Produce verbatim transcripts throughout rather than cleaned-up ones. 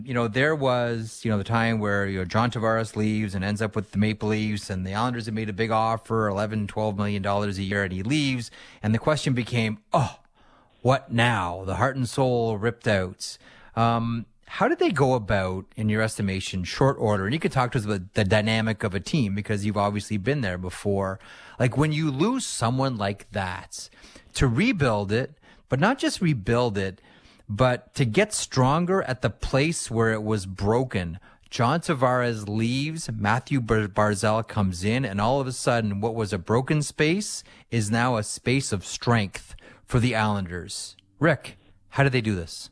You know, there was, you know, the time where, you know, John Tavares leaves and ends up with the Maple Leafs, and the Islanders have made a big offer, eleven, twelve million dollars a year, and he leaves. And the question became, oh, what now? The heart and soul ripped out. Um, how did they go about, in your estimation, short order? And you could talk to us about the dynamic of a team because you've obviously been there before. Like when you lose someone like that, to rebuild it, but not just rebuild it, but to get stronger at the place where it was broken. John Tavares leaves, Matthew Barzal comes in, and all of a sudden what was a broken space is now a space of strength for the Islanders. Rick, how did they do this?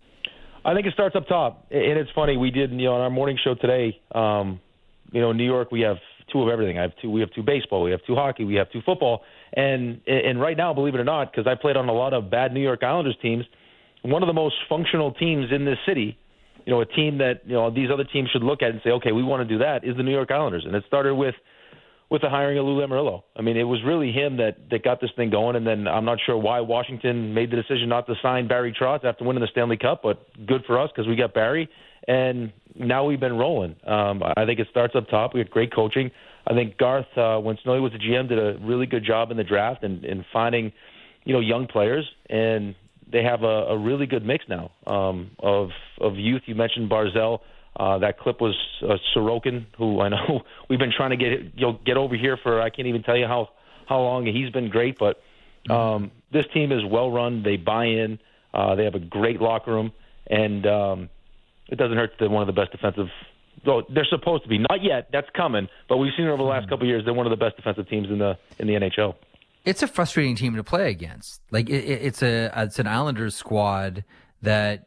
I think it starts up top. And it's funny, we did, you know, on our morning show today, um, you know, in New York, we have two of everything. I have two, we have two baseball, we have two hockey, we have two football. And, and right now, believe it or not, because I played on a lot of bad New York Islanders teams, one of the most functional teams in this city, you know, a team that, you know, these other teams should look at and say, okay, we want to do that, is the New York Islanders. And it started with with the hiring of Lou Lamoriello. I mean, it was really him that, that got this thing going, and then I'm not sure why Washington made the decision not to sign Barry Trotz after winning the Stanley Cup, but good for us because we got Barry, and now we've been rolling. Um, I think it starts up top. We had great coaching. I think Garth, uh, when Snowy was the G M, did a really good job in the draft and, and finding, you know, young players, and they have a, a really good mix now um, of of youth. You mentioned Barzal. Uh, that clip was uh, Sorokin, who I know we've been trying to get you know, get over here for I can't even tell you how, how long. He's been great, but um, this team is well run. They buy in. Uh, they have a great locker room, and um, it doesn't hurt that they're one of the best defensive. Though they're supposed to be, not yet. That's coming, but we've seen over the last couple of years they're one of the best defensive teams in the in the N H L. It's a frustrating team to play against. Like it, it's a it's an Islanders squad that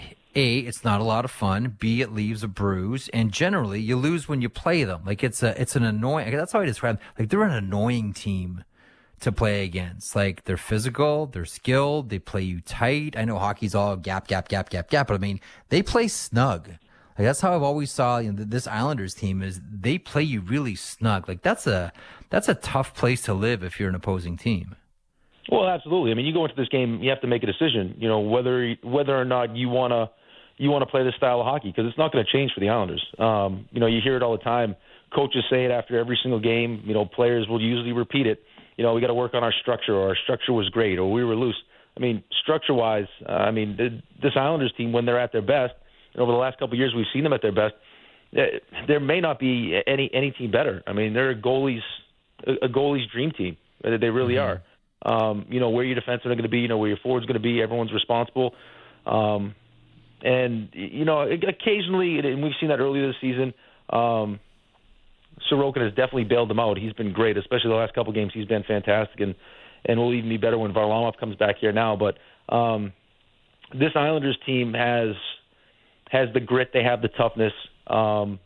A, it's not a lot of fun. B, it leaves a bruise, and generally you lose when you play them. Like it's a it's an annoying. That's how I describe them. Like they're an annoying team to play against. Like they're physical, they're skilled, they play you tight. I know hockey's all gap gap gap gap gap, but I mean they play snug. Like that's how I've always saw you know, this Islanders team is they play you really snug. Like that's a that's a tough place to live if you're an opposing team. Well, absolutely. I mean, you go into this game, you have to make a decision. You know whether whether or not you want to you want to play this style of hockey because it's not going to change for the Islanders. Um, you know, you hear it all the time. Coaches say it after every single game. You know, players will usually repeat it. You know, we got to work on our structure, or our structure was great, or we were loose. I mean, structure-wise, uh, I mean, this Islanders team when they're at their best. And over the last couple of years, we've seen them at their best. There may not be any any team better. I mean, they're a goalie's a goalie's dream team. They really mm-hmm. are. Um, you know where your defensemen are going to be. You know where your forwards going to be. Everyone's responsible. Um, and you know, occasionally, and we've seen that earlier this season. Um, Sorokin has definitely bailed them out. He's been great, especially the last couple of games. He's been fantastic, and and will even be better when Varlamov comes back here now. But um, this Islanders team has. has the grit, they have the toughness. Um,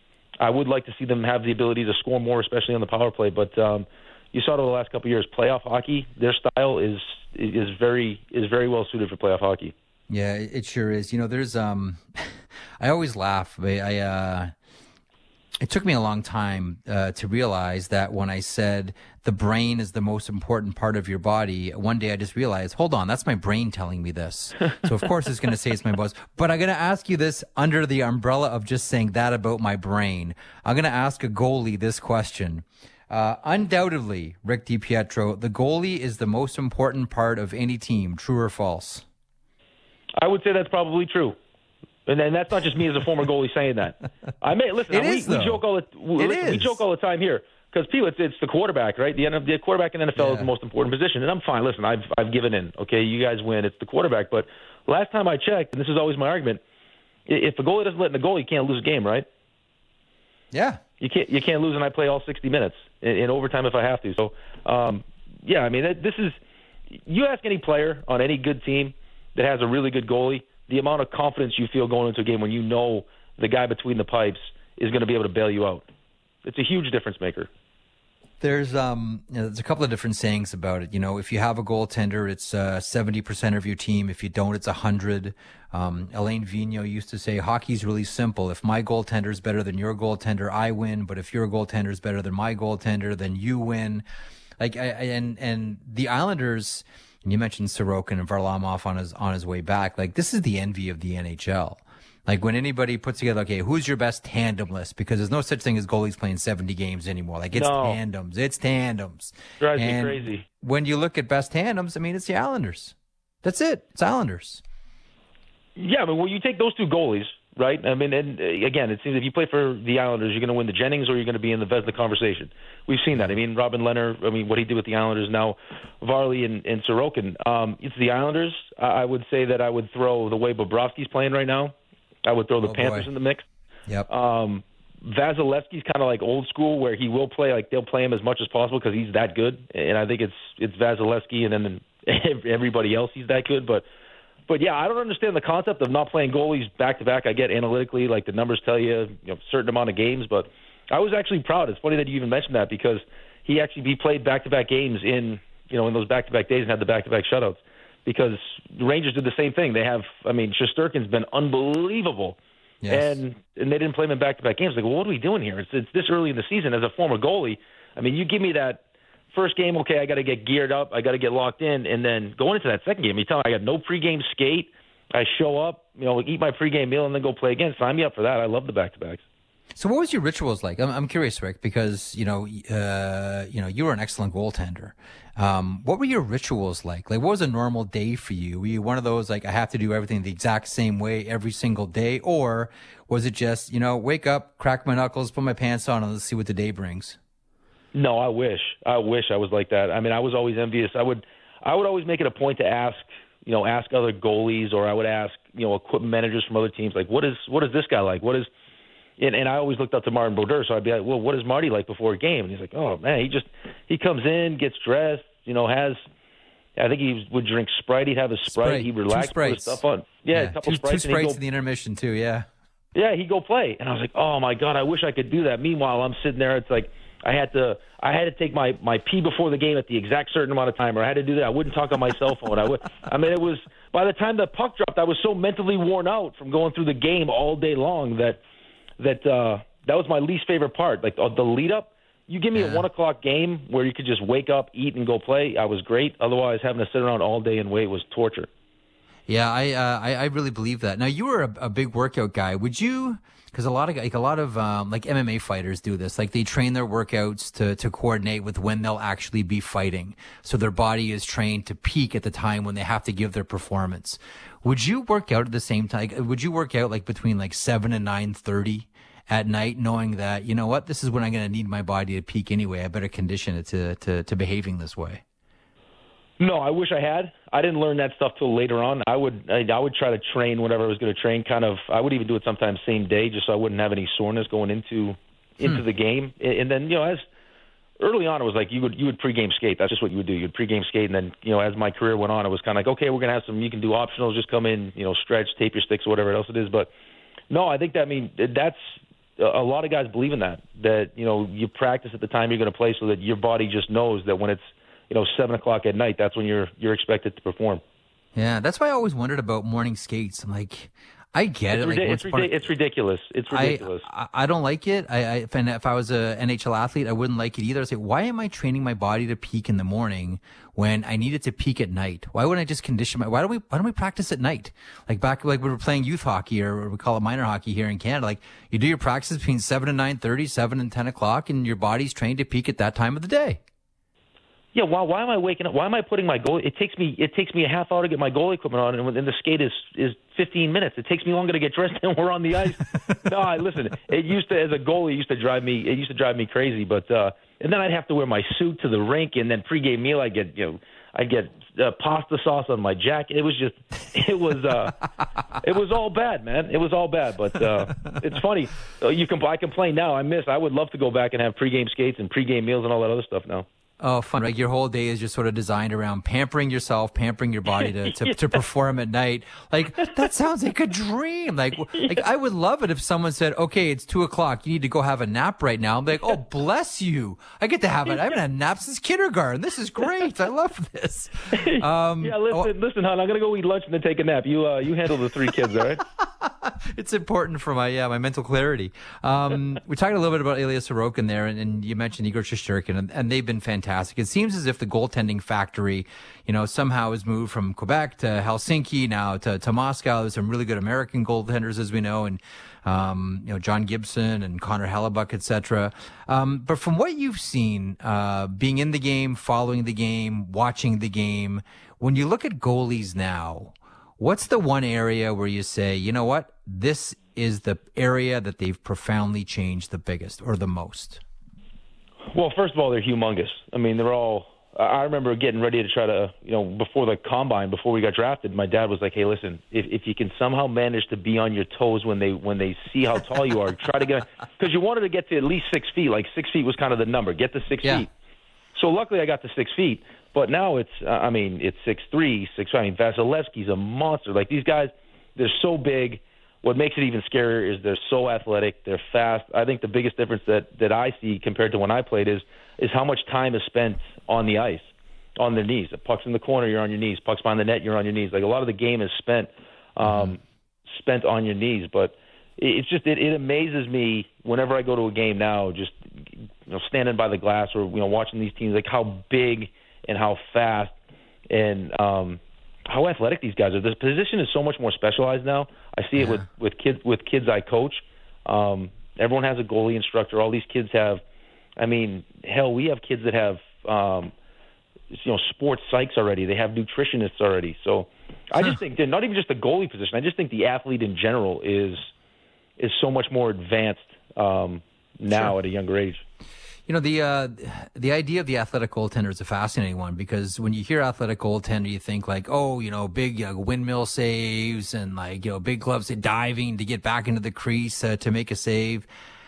I would like to see them have the ability to score more, especially on the power play. But um, you saw it over the last couple of years. Playoff hockey, their style is is very is very well suited for playoff hockey. Yeah, it sure is. You know, there's um, I always laugh. I, I uh, it took me a long time uh, to realize that when I said the brain is the most important part of your body, one day I just realized, hold on, that's my brain telling me this. So of course it's going to say it's my boss. But I'm going to ask you this under the umbrella of just saying that about my brain. I'm going to ask a goalie this question. Uh, undoubtedly, Rick DiPietro, the goalie is the most important part of any team. True or false? I would say that's probably true. And then that's not just me as a former goalie saying that. I may listen. It we, is, we joke all the we, listen, we joke all the time here because people, it's, it's the quarterback, right? The, the quarterback in the N F L yeah. is the most important position, and I'm fine. Listen, I've I've given in. Okay, you guys win. It's the quarterback. But last time I checked, and this is always my argument, if the goalie doesn't let in the goal, you can't lose a game, right? Yeah, you can't you can't lose, and I play all sixty minutes in, in overtime if I have to. So, um, yeah, I mean, this is you ask any player on any good team that has a really good goalie. The amount of confidence you feel going into a game when you know the guy between the pipes is going to be able to bail you out. It's a huge difference maker. There's um, you know, there's a couple of different sayings about it. You know, if you have a goaltender, it's uh, seventy percent of your team. If you don't, it's one hundred. Um, Elaine Vigneault used to say, hockey's really simple. If my goaltender is better than your goaltender, I win. But if your goaltender is better than my goaltender, then you win. Like, I, and and the Islanders. And you mentioned Sorokin and Varlamov on his on his way back. Like, this is the envy of the N H L. Like when anybody puts together, okay, who's your best tandem list? Because there's no such thing as goalies playing seventy games anymore. Like it's No. tandems, it's tandems. Drives and me crazy. When you look at best tandems, I mean, it's the Islanders. That's it. It's Islanders. Yeah, but when you take those two goalies, right? I mean, and uh, again, it seems if you play for the Islanders, you're going to win the Jennings or you're going to be in the Vezina conversation. We've seen that. I mean, Robin Leonard, I mean, what he did with the Islanders, now Varley and, and Sorokin. Um, it's the Islanders. I, I would say that I would throw the way Bobrovsky's playing right now. I would throw the Oh, Panthers boy. in the mix. Yep. Um, Vasilevsky's kind of like old school, where he will play, like they'll play him as much as possible because he's that good. And I think it's it's Vasilevsky and then everybody else he's that good. But but yeah, I don't understand the concept of not playing goalies back to back. I get analytically, like the numbers tell you, you know, a certain amount of games. But I was actually proud. It's funny that you even mentioned that because he actually he played back to back games in you know in those back to back days and had the back to back shutouts. Because the Rangers did the same thing. They have, I mean, Shesterkin's been unbelievable. Yes. And and they didn't play him in back-to-back games. Like, well, what are we doing here? It's, it's this early in the season as a former goalie. I mean, you give me that first game, okay, I got to get geared up, I got to get locked in, and then going into that second game, you tell me I got no pregame skate, I show up, you know, eat my pregame meal, and then go play again. Sign me up for that. I love the back-to-backs. So what was your rituals like? I'm, I'm curious, Rick, because, you know, uh, you know, you were an excellent goaltender. Um, what were your rituals like? Like, what was a normal day for you? Were you one of those, like, I have to do everything the exact same way every single day? Or was it just, you know, wake up, crack my knuckles, put my pants on, and let's see what the day brings? No, I wish. I wish I was like that. I mean, I was always envious. I would, I would always make it a point to ask, you know, ask other goalies, or I would ask, you know, equipment managers from other teams, like, what is, what is this guy like? What is, and, and I always looked up to Martin Brodeur, so I'd be like, well, what is Marty like before a game? And he's like, oh man, he just, he comes in, gets dressed, you know, has, I think he would drink Sprite. He'd have a Sprite. Sprite. He'd relax, Two put his Sprites. stuff on. Yeah, Yeah, a couple two, Sprites. two and he'd Sprites go, in the intermission too, yeah. yeah, he'd go play. And I was like, oh my God, I wish I could do that. Meanwhile, I'm sitting there. It's like I had to I had to take my, my pee before the game at the exact certain amount of time, or I had to do that. I wouldn't talk on my cell phone. I would. I mean, it was, by the time the puck dropped, I was so mentally worn out from going through the game all day long that that uh, that was my least favorite part. Like the, the lead up. You give me Yeah. a one o'clock game where you could just wake up, eat, and go play. I was great. Otherwise, having to sit around all day and wait was torture. Yeah, I, uh, I I really believe that. Now, you were a, a big workout guy. Would you? Because a lot of like a lot of um, like M M A fighters do this. Like they train their workouts to to coordinate with when they'll actually be fighting, so their body is trained to peak at the time when they have to give their performance. Would you work out at the same time? Like, would you work out like between like seven and nine thirty at night, knowing that, you know what, this is when I'm going to need my body to peak anyway? I better condition it to to to behaving this way. No, I wish I had. I didn't learn that stuff till later on. I would I, I would try to train whatever I was going to train. Kind of, I would even do it sometimes same day, just so I wouldn't have any soreness going into into Hmm. the game. And and then, you know, as early on, it was like you would you would pregame skate. That's just what you would do. You'd pregame skate, and then, you know, as my career went on, it was kind of like, okay, we're going to have some. You can do optionals. Just come in, you know, stretch, tape your sticks, whatever else it is. But no, I think that I mean that's a lot of guys believe in that. That, you know, you practice at the time you're going to play, so that your body just knows that when it's, you know, seven o'clock at night, that's when you're you're expected to perform. Yeah, that's why I always wondered about morning skates. I'm like, I get It's, it. Like, ridi- once it's, upon a- ridi- it's ridiculous. It's ridiculous. I, I I don't like it. I, I if, and if I was a N H L athlete, I wouldn't like it either. I say, why am I training my body to peak in the morning when I need it to peak at night? Why wouldn't I just condition my? Why don't we? Why don't we practice at night? Like back, like we were playing youth hockey, or we call it minor hockey here in Canada. Like you do your practices between seven and nine thirty, seven and ten o'clock, and your body's trained to peak at that time of the day. Yeah, why, why am I waking up? Why am I putting my goal? It takes me it takes me a half hour to get my goal equipment on, and, and the skate is is fifteen minutes. It takes me longer to get dressed than we're on the ice. No, I, listen. It used to, as a goalie, it used to drive me. It used to drive me crazy. But uh, and then I'd have to wear my suit to the rink, and then pregame meal, I get you know I get uh, pasta sauce on my jacket. It was just it was uh, it was all bad, man. It was all bad. But uh, it's funny. Uh, You can I complain now. I miss. I would love to go back and have pregame skates and pregame meals and all that other stuff now. Oh, fun. Like your whole day is just sort of designed around pampering yourself, pampering your body to, to, to perform at night. Like, that sounds like a dream. Like, like I would love it if someone said, okay, it's two o'clock. You need to go have a nap right now. I'm like, oh, bless you. I get to have it. I haven't had a nap since kindergarten. This is great. I love this. Um, yeah, listen, oh, listen, hon. I'm gonna go eat lunch and then take a nap. You, uh, you handle the three kids, all right? It's important for my yeah my mental clarity. Um, we talked a little bit about Ilya Sorokin there, and, and you mentioned Igor Shesterkin, and, and they've been fantastic. It seems as if the goaltending factory, you know, somehow has moved from Quebec to Helsinki now to, to Moscow. There's some really good American goaltenders, as we know, and um, you know John Gibson and Connor Hellebuck, et cetera. Um, but from what you've seen, uh, being in the game, following the game, watching the game, when you look at goalies now, what's the one area where you say, you know what, this is the area that they've profoundly changed the biggest or the most? Well, first of all, they're humongous. I mean, they're all – I remember getting ready to try to, you know, before the combine, before we got drafted, my dad was like, hey, listen, if, if you can somehow manage to be on your toes when they when they see how tall you are, try to get – because you wanted to get to at least six feet. Like six feet was kind of the number. Get to six yeah. feet. So luckily I got to six feet. But now it's, uh, I mean, it's six three, six five. I mean, Vasilevsky's a monster. Like, these guys, they're so big. What makes it even scarier is they're so athletic. They're fast. I think the biggest difference that, that I see compared to when I played is is how much time is spent on the ice, on their knees. The puck's in the corner, you're on your knees. Puck's behind the net, you're on your knees. Like, a lot of the game is spent um, spent on your knees. But it's just, it, it amazes me whenever I go to a game now, just, you know, standing by the glass or, you know, watching these teams, like how big and how fast and um, how athletic these guys are. This position is so much more specialized now. I see yeah. it with, with kids with kids I coach. Um, everyone has a goalie instructor. All these kids have, I mean, hell, we have kids that have, um, you know, sports psychs already. They have nutritionists already. So I just think they're not even just the goalie position. I just think the athlete in general is is so much more advanced um, now sure. at a younger age. You know, the uh, the idea of the athletic goaltender is a fascinating one, because when you hear athletic goaltender, you think like, oh, you know, big uh, windmill saves and like, you know, big gloves diving to get back into the crease uh, to make a save.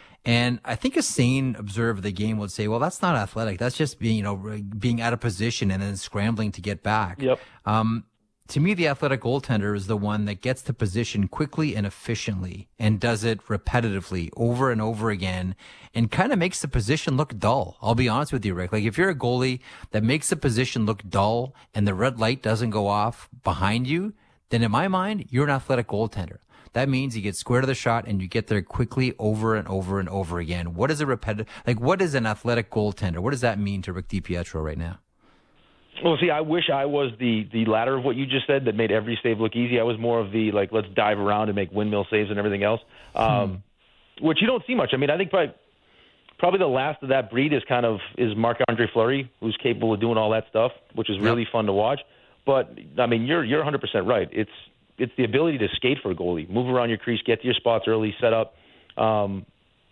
And I think a sane observer of the game would say, well, that's not athletic. That's just being, you know, being out of position and then scrambling to get back. Yep. Um, to me, the athletic goaltender is the one that gets to position quickly and efficiently and does it repetitively over and over again and kind of makes the position look dull. I'll be honest with you, Rick. Like, if you're a goalie that makes the position look dull and the red light doesn't go off behind you, then in my mind, you're an athletic goaltender. That means you get square to the shot and you get there quickly over and over and over again. What is a repetitive, like, what is an athletic goaltender? What does that mean to Rick DiPietro right now? Well, see, I wish I was the, the latter of what you just said that made every save look easy. I was more of the, like, let's dive around and make windmill saves and everything else, um, hmm. which you don't see much. I mean, I think probably, probably the last of that breed is kind of is Marc-Andre Fleury, who's capable of doing all that stuff, which is really yep. fun to watch. But, I mean, you're you're one hundred percent right. It's it's the ability to skate for a goalie, move around your crease, get to your spots early, set up. Um,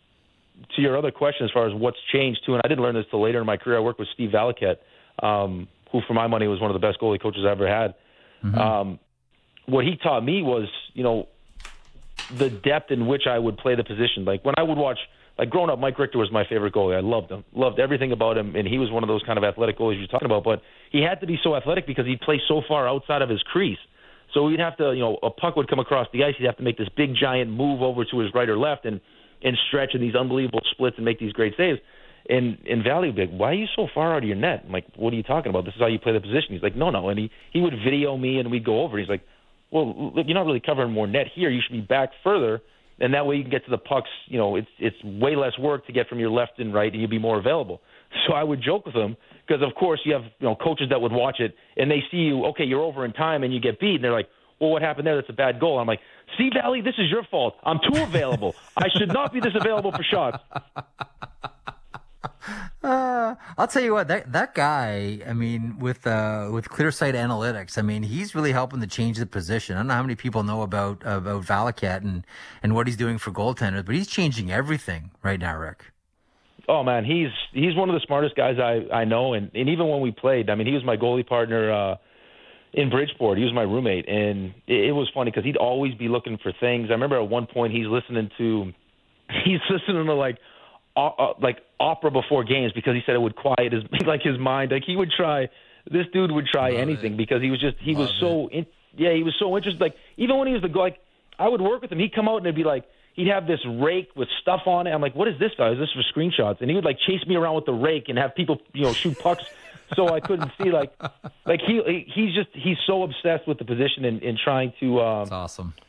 to your other question as far as what's changed, too, and I didn't learn this till later in my career, I worked with Steve Valiquette, um, who, for my money, was one of the best goalie coaches I ever had. Mm-hmm. Um, what he taught me was, you know, the depth in which I would play the position. Like, when I would watch, like, growing up, Mike Richter was my favorite goalie. I loved him, loved everything about him, and he was one of those kind of athletic goalies you're talking about. But he had to be so athletic because he'd play so far outside of his crease. So he'd have to, you know, a puck would come across the ice. He'd have to make this big, giant move over to his right or left and, and stretch in these unbelievable splits and make these great saves. And, and Valley would be like, why are you so far out of your net? I'm like, what are you talking about? This is how you play the position. He's like, no, no. And he, he would video me, and we'd go over. He's like, well, look, you're not really covering more net here. You should be back further, and that way you can get to the pucks. You know, it's it's way less work to get from your left and right, and you'd be more available. So I would joke with him because, of course, you have you know coaches that would watch it, and they see you, okay, you're over in time, and you get beat, and they're like, well, what happened there? That's a bad goal. I'm like, see, Valley, this is your fault. I'm too available. I should not be this available for shots. Uh, I'll tell you what, that that guy, I mean, with uh, with ClearSight Analytics, I mean, he's really helping to change the position. I don't know how many people know about about Valiquette and, and what he's doing for goaltenders, but he's changing everything right now, Rick. Oh, man, he's he's one of the smartest guys I, I know, and, and even when we played, I mean, he was my goalie partner uh, in Bridgeport. He was my roommate, and it, it was funny because he'd always be looking for things. I remember at one point he's listening to, he's listening to, like, Uh, like opera before games because he said it would quiet his like his mind. Like he would try, this dude would try Love anything it. because he was just he Love was so in, yeah he was so interested. Like even when he was the guy, like I would work with him, he'd come out and it'd be like he'd have this rake with stuff on it. I'm like, what is this guy? Is this for screenshots? And he would like chase me around with the rake and have people you know shoot pucks so I couldn't see like like he he's just he's so obsessed with the position and, and trying to um, That's awesome.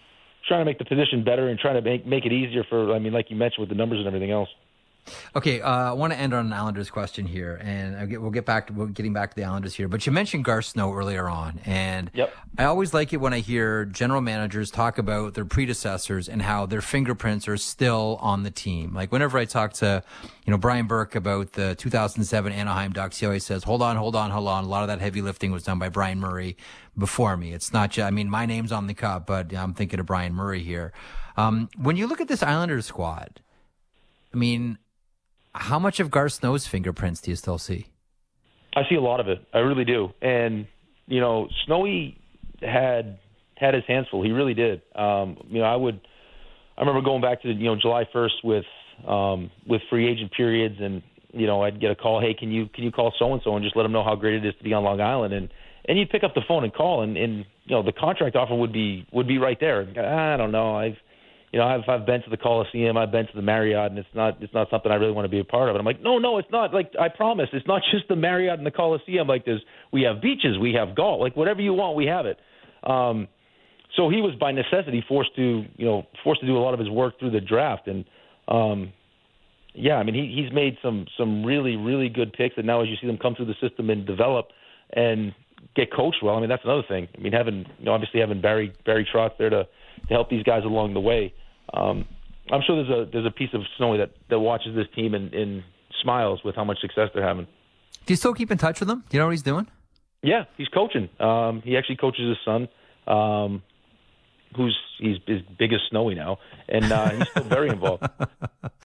trying to make the position better and trying to make make it easier for. I mean, like you mentioned with the numbers and everything else. Okay, uh, I want to end on an Islanders question here, and I'll get, we'll get back to we're getting back to the Islanders here. But you mentioned Garth Snow earlier on, and yep. I always like it when I hear general managers talk about their predecessors and how their fingerprints are still on the team. Like whenever I talk to, you know, Brian Burke about the two thousand seven Anaheim Ducks, he always says, "Hold on, hold on, hold on." A lot of that heavy lifting was done by Brian Murray before me. It's not just, I mean, my name's on the cup, but I'm thinking of Brian Murray here. Um, when you look at this Islanders squad, I mean, how much of Garth Snow's fingerprints do you still see? I see a lot of it. I really do. And, you know, Snowy had had his hands full. He really did. Um, you know, I would I remember going back to, you know, July first with um, with free agent periods, and, you know, I'd get a call, hey, can you can you call so-and-so and just let them know how great it is to be on Long Island? And and you'd pick up the phone and call, and, and you know, the contract offer would be would be right there. I don't know. I've You know, I've I've been to the Coliseum, I've been to the Marriott, and it's not it's not something I really want to be a part of. And I'm like, no, no, it's not. Like, I promise, it's not just the Marriott and the Coliseum. Like, there's we have beaches, we have golf, like whatever you want, we have it. Um, so he was by necessity forced to, you know, forced to do a lot of his work through the draft. And um, yeah, I mean, he he's made some some really really good picks. And now as you see them come through the system and develop and get coached well, I mean, that's another thing. I mean, having you know obviously having Barry Barry Trotz there to. to help these guys along the way. Um, I'm sure there's a there's a piece of Snowy that, that watches this team and, and smiles with how much success they're having. Do you still keep in touch with him? Do you know what he's doing? Yeah, he's coaching. Um, he actually coaches his son, um, who's he's as big as Snowy now, and uh, he's still very involved.